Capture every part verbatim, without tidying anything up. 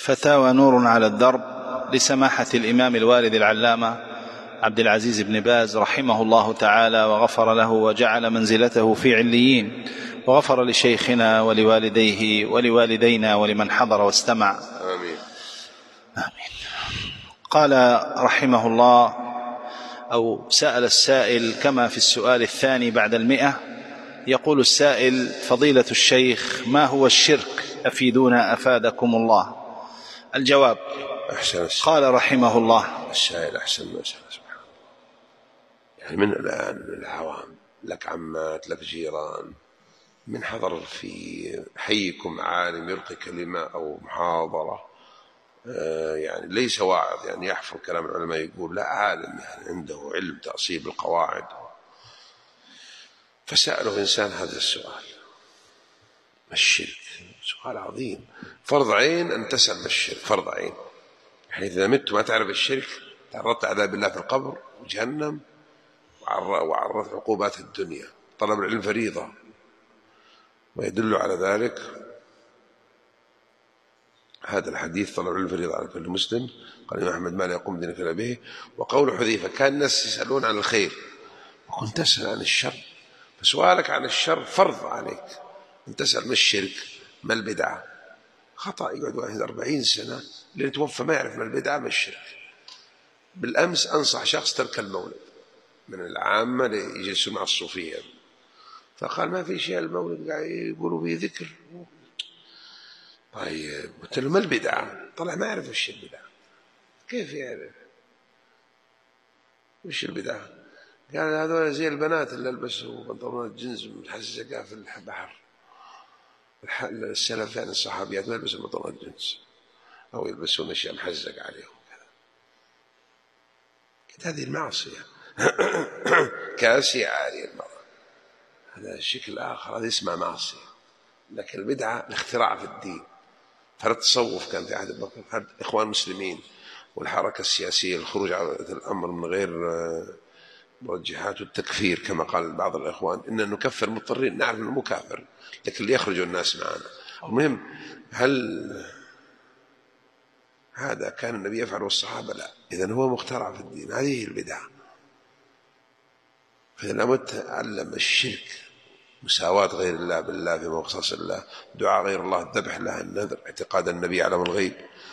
فتاوى نور على الدرب لسماحة الإمام الوالد العلامة عبد العزيز بن باز رحمه الله تعالى وغفر له وجعل منزلته في عليين، وغفر لشيخنا ولوالديه ولوالدينا ولمن حضر واستمع، آمين آمين. قال رحمه الله، أو سأل السائل كما في السؤال الثاني بعد المئة، يقول السائل: فضيلة الشيخ، ما هو الشرك؟ أفيدونا أفادكم الله. الجواب: أحسن قال رحمه الله: السائل أحسن ما سأل سبحانه. يعني من الآن العوام، لك عمات، لك جيران، من حضر في حيكم عالم يلقي كلمة أو محاضرة، آه يعني ليس واعظ يعني يحفظ كلام العلماء يقول، لا، عالم يعني عنده علم تأصيل القواعد، فسأله إنسان هذا السؤال: ما الشرك؟ سؤال عظيم، فرض عين أن تسأل ما الشرك، فرض عين. يعني إذا مت ما تعرف الشرك تعرضت عذاب الله في القبر وجهنم وعرضت عقوبات الدنيا. طلب العلم فريضة، ويدل على ذلك هذا الحديث: طلب العلم فريضة على كل مسلم. قال الإمام أحمد: ما لا يقوم دينك إلا به. وقول حذيفة: كان الناس يسألون عن الخير وكنت تسأل عن الشر، فسؤالك عن الشر فرض عليك أن تسأل ما الشرك، ما البدعة. خطأ يقعد واحد أربعين سنة اللي توفى ما يعرف ما البدعة ما الشرك. بالأمس أنصح شخص ترك المولد من العامة اللي يجلسوا مع الصوفية، فقال: ما في شيء المولد قاعد يقولوا به ذكر. طيب قلت له: ما البدعة؟ طلع ما يعرف وش البدعة. كيف يعرف وش البدعة؟ قال: هذول زي البنات اللي لبسوا بنطلونات جنس محزقة في البحر. السلف يعني الصحابيات ما يلبسوا بنطلونات جنس أو يلبسون أشياء محزق عليهم كذا. هذه المعصية. كاسية عارية المرأة، هذا الشكل آخر، هذا اسمه معصية. لكن البدعة الاختراع في الدين. فالتصوف كان في عهد أبي بكر، إخوان المسلمين والحركة السياسية، الخروج على الأمر من غير مرجحات والتكفير كما قال بعض الإخوان، إن نكفر مضطرين، نعرف أنه مو كافر لكن ليخرجوا الناس معنا. المهم، هل هذا كان النبي يفعل والصحابة؟ لا. إذن هو مخترع في الدين، هذه البدعة. فإذا لم تعلم الشرك، مساواة غير الله بالله في مخصص الله، دعاء غير الله، الذبح له، النذر، اعتقاد النبي علم الغيب،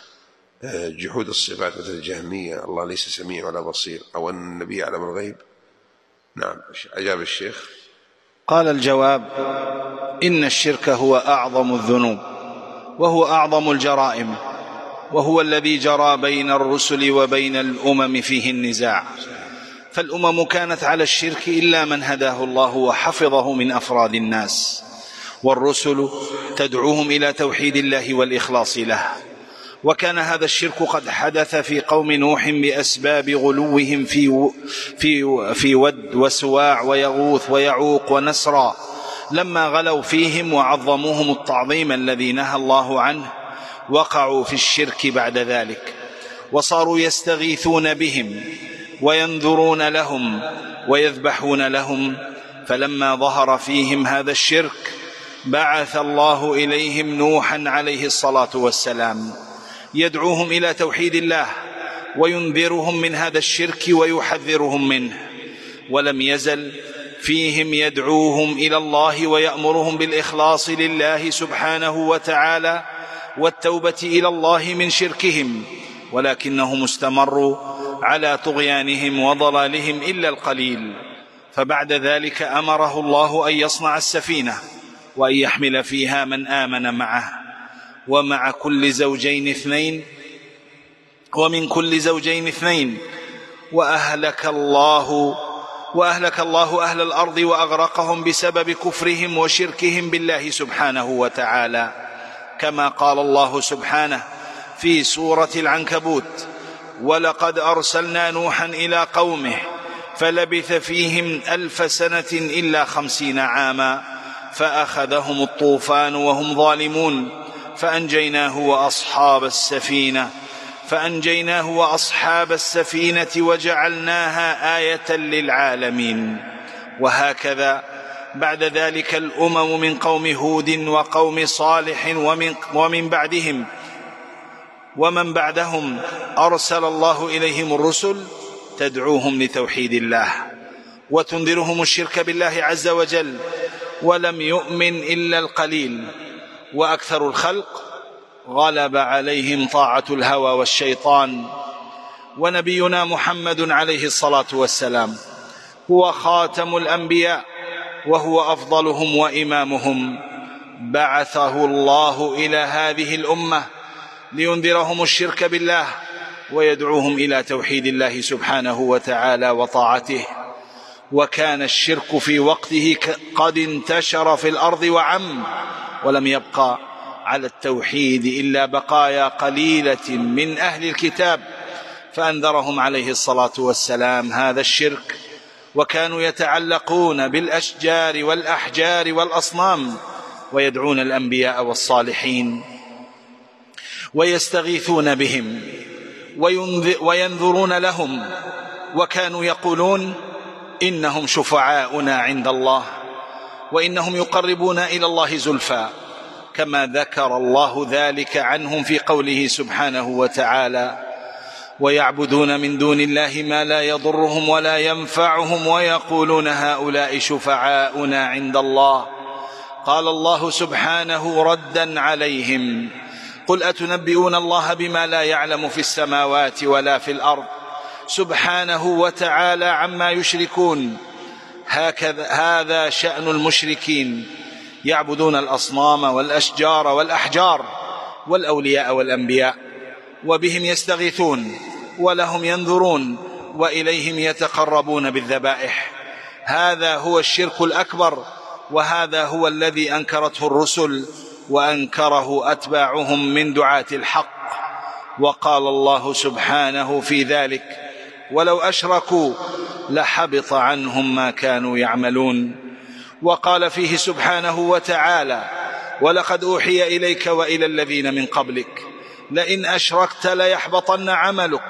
جحود الصفات مثل الجهمية، الله ليس سميع ولا بصير، أو أن النبي علم الغيب. نعم. أجاب الشيخ. قال: الجواب: إن الشرك هو أعظم الذنوب، وهو أعظم الجرائم، وهو الذي جرى بين الرسل وبين الأمم فيه النزاع. فالأمم كانت على الشرك إلا من هداه الله وحفظه من أفراد الناس، والرسل تدعوهم إلى توحيد الله والإخلاص له. وكان هذا الشرك قد حدث في قوم نوح بأسباب غلوهم في, في, في ود وسواع ويغوث ويعوق ونسرا، لما غلوا فيهم وعظموهم التعظيم الذي نهى الله عنه، وقعوا في الشرك بعد ذلك، وصاروا يستغيثون بهم وينذرون لهم ويذبحون لهم. فلما ظهر فيهم هذا الشرك بعث الله إليهم نوحا عليه الصلاة والسلام يدعوهم إلى توحيد الله وينذرهم من هذا الشرك ويحذرهم منه، ولم يزل فيهم يدعوهم إلى الله ويأمرهم بالإخلاص لله سبحانه وتعالى والتوبة إلى الله من شركهم، ولكنهم استمروا على طغيانهم وضلالهم إلا القليل. فبعد ذلك أمره الله أن يصنع السفينة وأن يحمل فيها من آمن معه، ومع كل زوجين اثنين ومن كل زوجين اثنين، وأهلك الله وأهلك الله أهل الأرض وأغرقهم بسبب كفرهم وشركهم بالله سبحانه وتعالى، كما قال الله سبحانه في سورة العنكبوت: ولقد أرسلنا نوحا إلى قومه فلبث فيهم ألف سنة إلا خمسين عاما فأخذهم الطوفان وهم ظالمون فأنجيناه وأصحاب السفينة فأنجيناه وأصحاب السفينة وجعلناها آية للعالمين. وهكذا بعد ذلك الأمم من قوم هود وقوم صالح ومن, ومن بعدهم ومن بعدهم أرسل الله إليهم الرسل تدعوهم لتوحيد الله وتنذرهم الشرك بالله عز وجل، ولم يؤمن إلا القليل، وأكثر الخلق غلب عليهم طاعة الهوى والشيطان. ونبينا محمد عليه الصلاة والسلام هو خاتم الأنبياء وهو أفضلهم وإمامهم، بعثه الله إلى هذه الأمة لينذرهم الشرك بالله ويدعوهم إلى توحيد الله سبحانه وتعالى وطاعته. وكان الشرك في وقته قد انتشر في الأرض وعم، ولم يبقى على التوحيد إلا بقايا قليلة من أهل الكتاب، فأنذرهم عليه الصلاة والسلام هذا الشرك. وكانوا يتعلقون بالأشجار والأحجار والأصنام ويدعون الأنبياء والصالحين ويستغيثون بهم وينذرون لهم، وكانوا يقولون إنهم شفعاؤنا عند الله وإنهم يقربون إلى الله زلفى، كما ذكر الله ذلك عنهم في قوله سبحانه وتعالى: ويعبدون من دون الله ما لا يضرهم ولا ينفعهم ويقولون هؤلاء شفعاؤنا عند الله. قال الله سبحانه ردا عليهم: قل أتنبئون الله بما لا يعلم في السماوات ولا في الأرض سبحانه وتعالى عما يشركون. هكذا هذا شأن المشركين، يعبدون الأصنام والأشجار والأحجار والأولياء والأنبياء، وبهم يستغيثون ولهم ينذرون وإليهم يتقربون بالذبائح. هذا هو الشرك الأكبر، وهذا هو الذي أنكرته الرسل وأنكره أتباعهم من دعاة الحق. وقال الله سبحانه في ذلك: ولو أشركوا لحبط عنهم ما كانوا يعملون. وقال فيه سبحانه وتعالى: ولقد أوحي إليك وإلى الذين من قبلك لئن أشركت ليحبطن عملك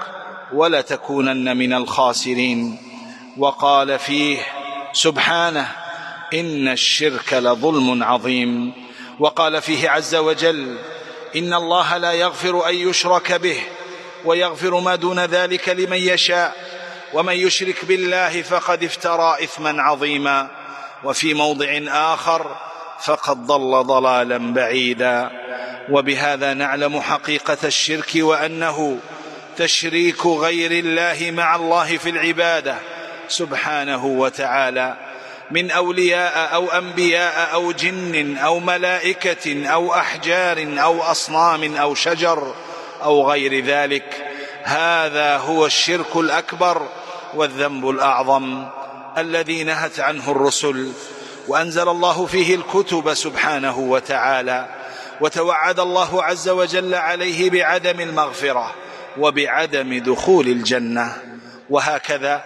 ولتكونن من الخاسرين. وقال فيه سبحانه: إن الشرك لظلم عظيم. وقال فيه عز وجل: إن الله لا يغفر أن يشرك به ويغفر ما دون ذلك لمن يشاء ومن يشرك بالله فقد افترى إثما عظيما. وفي موضع آخر: فقد ضل ضلالا بعيدا. وبهذا نعلم حقيقة الشرك، وأنه تشريك غير الله مع الله في العبادة سبحانه وتعالى، من أولياء أو أنبياء أو جن أو ملائكة أو أحجار أو أصنام أو شجر أو غير ذلك. هذا هو الشرك الأكبر والذنب الأعظم الذي نهت عنه الرسل وأنزل الله فيه الكتب سبحانه وتعالى، وتوعد الله عز وجل عليه بعدم المغفرة وبعدم دخول الجنة. وهكذا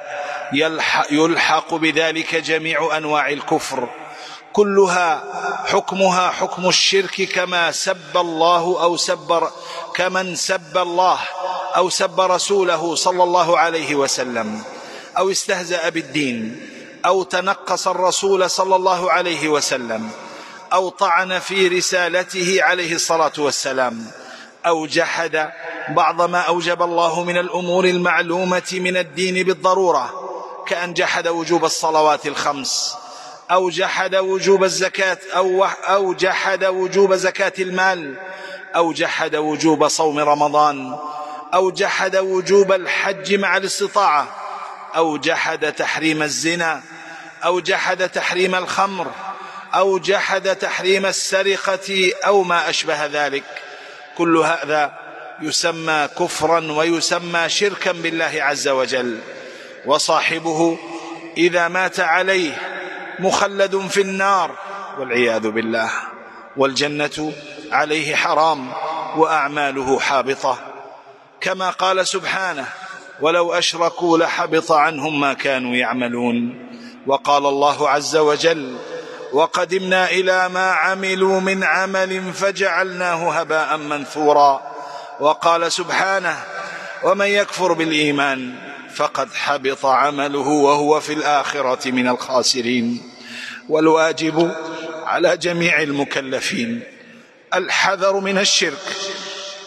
يلحق بذلك جميع أنواع الكفر، كلها حكمها حكم الشرك، كما سب الله أو سب كمن سب الله أو سب رسوله صلى الله عليه وسلم، أو استهزأ بالدين، أو تنقص الرسول صلى الله عليه وسلم، أو طعن في رسالته عليه الصلاة والسلام، أو جحد بعض ما أوجب الله من الأمور المعلومة من الدين بالضرورة، كأن جحد وجوب الصلوات الخمس، أو جحد وجوب الزكاة، أو, أو جحد وجوب زكاة المال، أو جحد وجوب صوم رمضان، أو جحد وجوب الحج مع الاستطاعة، أو جحد تحريم الزنا، أو جحد تحريم الخمر، أو جحد تحريم السرقة أو ما أشبه ذلك. كل هذا يسمى كفرا ويسمى شركا بالله عز وجل، وصاحبه إذا مات عليه مخلد في النار والعياذ بالله، والجنة عليه حرام وأعماله حابطة، كما قال سبحانه: ولو أشركوا لحبط عنهم ما كانوا يعملون. وقال الله عز وجل: وقدمنا إلى ما عملوا من عمل فجعلناه هباء منثورا. وقال سبحانه: ومن يكفر بالإيمان فقد حبط عمله وهو في الآخرة من الخاسرين. والواجب على جميع المكلفين الحذر من الشرك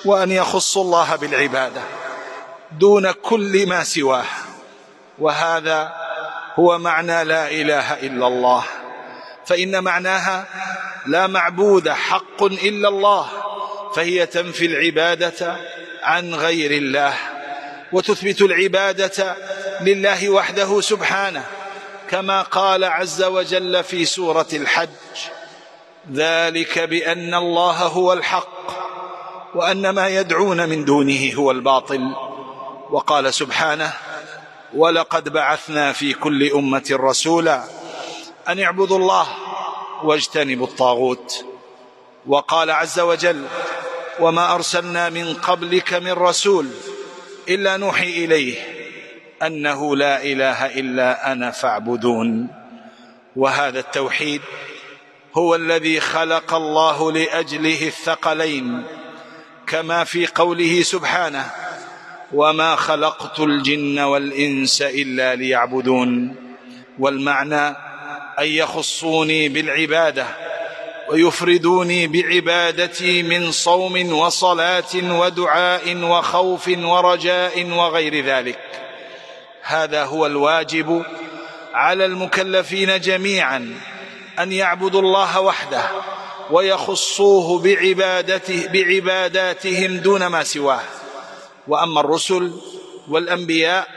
وأن يخصوا الله بالعبادة دون كل ما سواه، وهذا هو معنى لا إله إلا الله. فإن معناها لا معبود حق إلا الله، فهي تنفي العبادة عن غير الله وتثبت العبادة لله وحده سبحانه، كما قال عز وجل في سورة الحج: ذلك بأن الله هو الحق وأن ما يدعون من دونه هو الباطل. وقال سبحانه: ولقد بعثنا في كل أمة رسولا أن اعبدوا الله واجتنبوا الطاغوت. وقال عز وجل: وما أرسلنا من قبلك من رسول إلا نوحي إليه أنه لا إله إلا أنا فاعبدون. وهذا التوحيد هو الذي خلق الله لأجله الثقلين، كما في قوله سبحانه: وما خلقت الجن والإنس إلا ليعبدون. والمعنى أن يخصوني بالعبادة ويفردوني بعبادتي من صوم وصلاة ودعاء وخوف ورجاء وغير ذلك. هذا هو الواجب على المكلفين جميعا، أن يعبدوا الله وحده ويخصوه بعبادته بعباداتهم دون ما سواه. وأما الرسل والأنبياء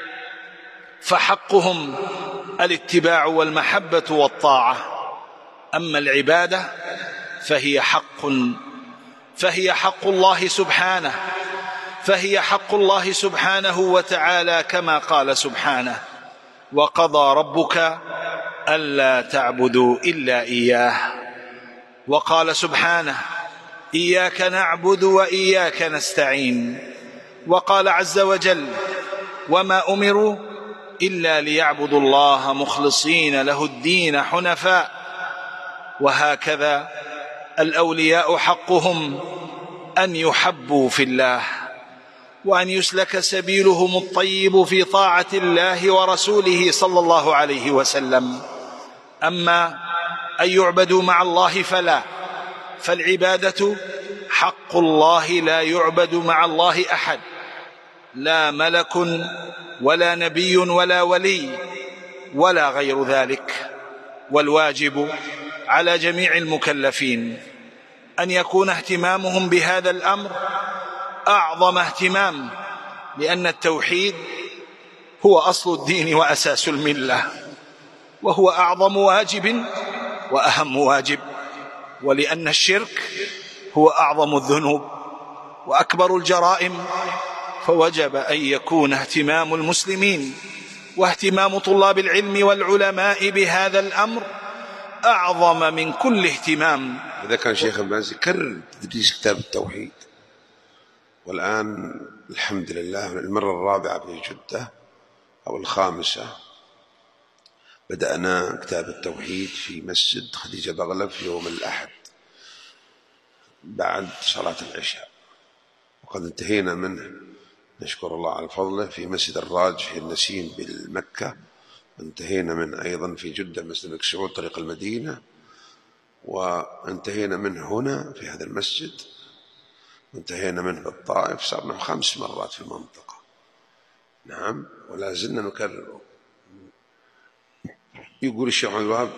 فحقهم الاتباع والمحبة والطاعة، أما العبادة فهي حق فهي حق الله سبحانه فهي حق الله سبحانه وتعالى، كما قال سبحانه: وقضى ربك ألا تعبدوا إلا إياه. وقال سبحانه: إياك نعبد وإياك نستعين. وقال عز وجل: وما أمروا إلا ليعبدوا الله مخلصين له الدين حنفاء. وهكذا الأولياء حقهم أن يحبوا في الله، وأن يسلك سبيلهم الطيب في طاعة الله ورسوله صلى الله عليه وسلم. أما أن يعبدوا مع الله فلا، فالعبادة حق الله لا يعبد مع الله أحد، لا ملك ولا نبي ولا ولي ولا غير ذلك. والواجب على جميع المكلفين أن يكون اهتمامهم بهذا الأمر أعظم اهتمام، لأن التوحيد هو أصل الدين وأساس الملة، وهو أعظم واجب وأهم واجب، ولأن الشرك هو أعظم الذنوب وأكبر الجرائم، فوجب أن يكون اهتمام المسلمين واهتمام طلاب العلم والعلماء بهذا الأمر أعظم من كل اهتمام. إذا كان شيخ الباز كرر تدريس كتاب التوحيد، والآن الحمد لله المرة الرابعة في جدة أو الخامسة بدأنا كتاب التوحيد في مسجد خديجة بغلب في يوم الأحد بعد صلاة العشاء، وقد انتهينا منه نشكر الله على فضله في مسجد الراج في النسيم بالمكة، وانتهينا من أيضا في جدة مسجد الملك سعود طريق المدينة، وانتهينا منه هنا في هذا المسجد، وانتهينا منه في الطائف. صارنا خمس مرات في المنطقة. نعم، ولا زلنا نكرره. يقول الشيخ عبد الوهاب: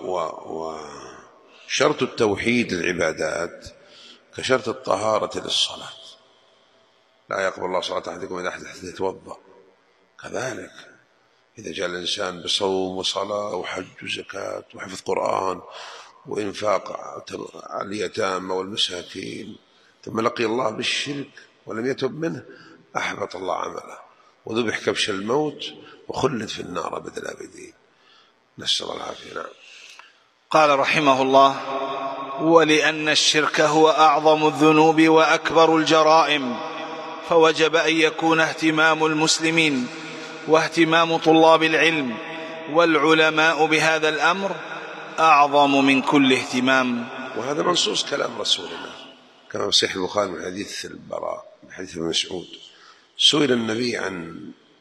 وشرط التوحيد للعبادات كشرط الطهارة للصلاة، لا يقبل الله صلاة أحدكم إذا أحدث يتوضأ. كذلك إذا جاء الإنسان بصوم وصلاة وحج وزكاة وحفظ قرآن وإنفاق على اليتامى والمساكين ثم لقي الله بالشرك ولم يتب منه، أحبط الله عمله وذبح كبش الموت وخلد في النار أبد الآبدين، نسأل الله العافية. نعم. قال رحمه الله: ولأن الشرك هو أعظم الذنوب وأكبر الجرائم، فوجب أن يكون اهتمام المسلمين واهتمام طلاب العلم والعلماء بهذا الأمر أعظم من كل اهتمام. وهذا منصوص كلام رسولنا كما في صحيح البخاري من حديث البراء من حديث ابن مسعود: سئل النبي عن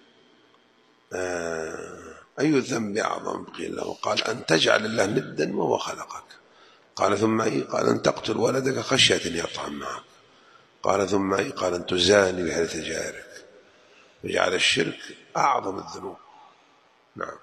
أي الذنب أعظم؟ قيل له قال: أن تجعل الله ندا وهو خلقك. قال: ثم أي؟ قال: أن تقتل ولدك خشية أن يطعم معك. قال ثم قال أن تزاني بحلة جارك، وجعل الشرك أعظم الذنوب. نعم.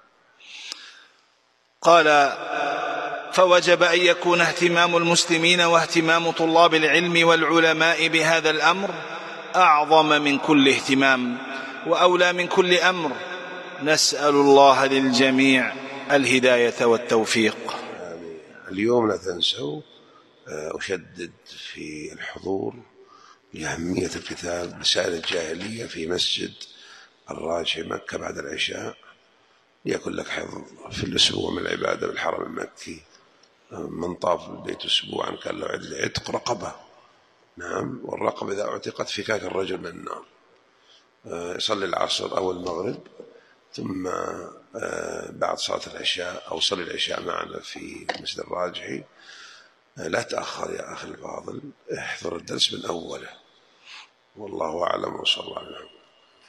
قال فوجب أن يكون اهتمام المسلمين واهتمام طلاب العلم والعلماء بهذا الأمر أعظم من كل اهتمام وأولى من كل أمر. نسأل الله للجميع الهداية والتوفيق. آمين. اليوم لا تنسوا أشدد في الحضور لأهمية الكتاب رسالة الجاهلية في مسجد الراجحي مكة بعد العشاء، ليكن لك حظ في الأسبوع من العبادة بالحرم المكي. من طاف البيت أسبوعا كان له عتق رقبة. نعم. والرقبة إذا اعتقت فكاك الرجل من النار. يصلي العصر أو المغرب، ثم بعد صلاة العشاء أو صلي العشاء معنا في مسجد الراجحي. لا تأخر يا أخي الفاضل، احضر الدرس من أوله. والله أعلم وصلى الله عليه وسلم.